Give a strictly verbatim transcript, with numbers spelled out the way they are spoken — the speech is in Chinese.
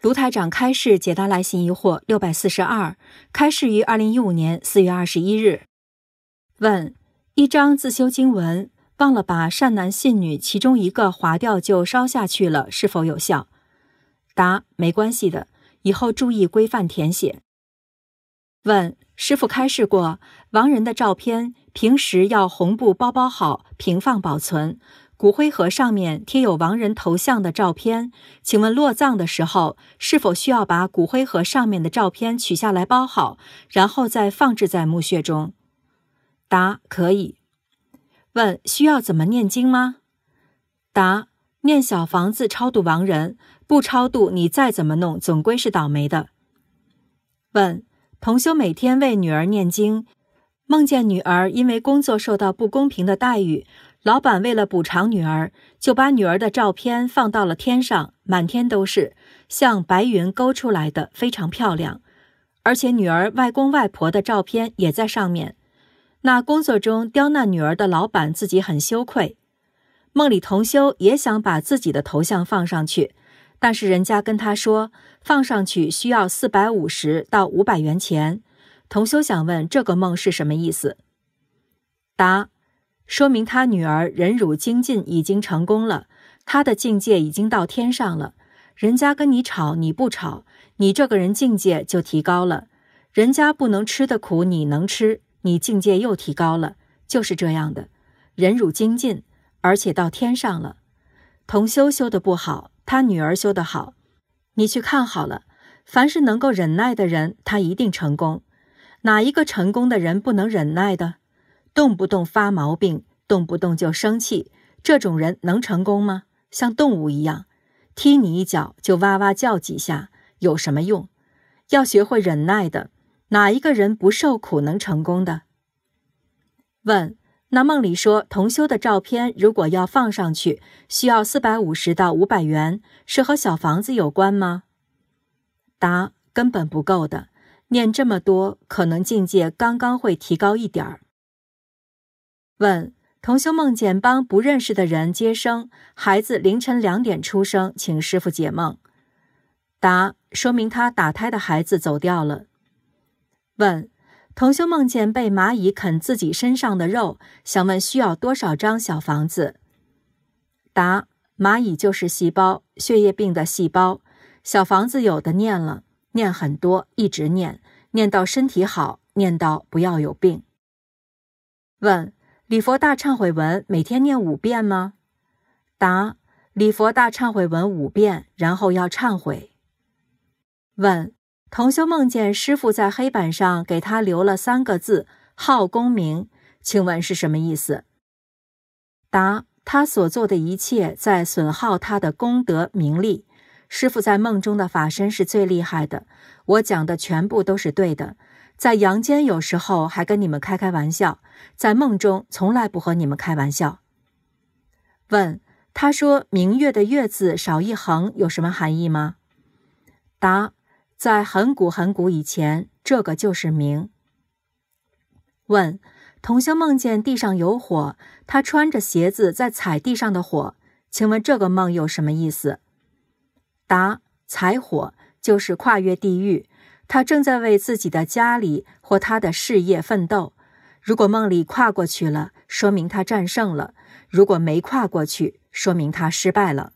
卢台长开示解答来信疑惑六百四十二，开示于二零一五年四月二十一日。问：一张自修经文忘了把善男信女其中一个划掉就烧下去了，是否有效？答：没关系的，以后注意规范填写。问：师父开示过，亡人的照片平时要红布包包好，平放保存。骨灰盒上面贴有亡人头像的照片，请问落葬的时候是否需要把骨灰盒上面的照片取下来包好，然后再放置在墓穴中？答：可以。问：需要怎么念经吗？答：念小房子超度亡人，不超度你再怎么弄总归是倒霉的。问：同修每天为女儿念经，梦见女儿因为工作受到不公平的待遇，老板为了补偿女儿，就把女儿的照片放到了天上，满天都是，像白云勾出来的，非常漂亮。而且女儿外公外婆的照片也在上面。那工作中刁难女儿的老板自己很羞愧。梦里同修也想把自己的头像放上去，但是人家跟他说，放上去需要四百五十到五百元钱。同修想问这个梦是什么意思？答：说明他女儿忍辱精进已经成功了，他的境界已经到天上了。人家跟你吵你不吵，你这个人境界就提高了。人家不能吃的苦你能吃，你境界又提高了，就是这样的，忍辱精进，而且到天上了。同修修得不好，他女儿修得好，你去看好了，凡是能够忍耐的人，他一定成功。哪一个成功的人不能忍耐的？动不动发毛病，动不动就生气，这种人能成功吗？像动物一样，踢你一脚就哇哇叫几下，有什么用？要学会忍耐的，哪一个人不受苦能成功的？问：那梦里说同修的照片如果要放上去，需要四百五十到五百元，是和小房子有关吗？答：根本不够的，念这么多，可能境界刚刚会提高一点儿。问：同修梦见帮不认识的人接生，孩子凌晨两点出生，请师父解梦。答：说明他打胎的孩子走掉了。问：同修梦见被蚂蚁啃自己身上的肉，想问需要多少张小房子？答：蚂蚁就是细胞，血液病的细胞，小房子有的念了，念很多，一直念，念到身体好，念到不要有病。问：礼佛大忏悔文每天念五遍吗？答：礼佛大忏悔文五遍，然后要忏悔。问：同修梦见师父在黑板上给他留了三个字好功名，请问是什么意思？答：他所做的一切在损耗他的功德名利。师父在梦中的法身是最厉害的，我讲的全部都是对的。在阳间有时候还跟你们开开玩笑，在梦中从来不和你们开玩笑。问：他说明月的月字少一横有什么含义吗？答：在很古很古以前，这个就是明。问：同修梦见地上有火，他穿着鞋子在踩地上的火，请问这个梦有什么意思？答：踩火就是跨越地狱，他正在为自己的家里或他的事业奋斗。如果梦里跨过去了，说明他战胜了；如果没跨过去，说明他失败了。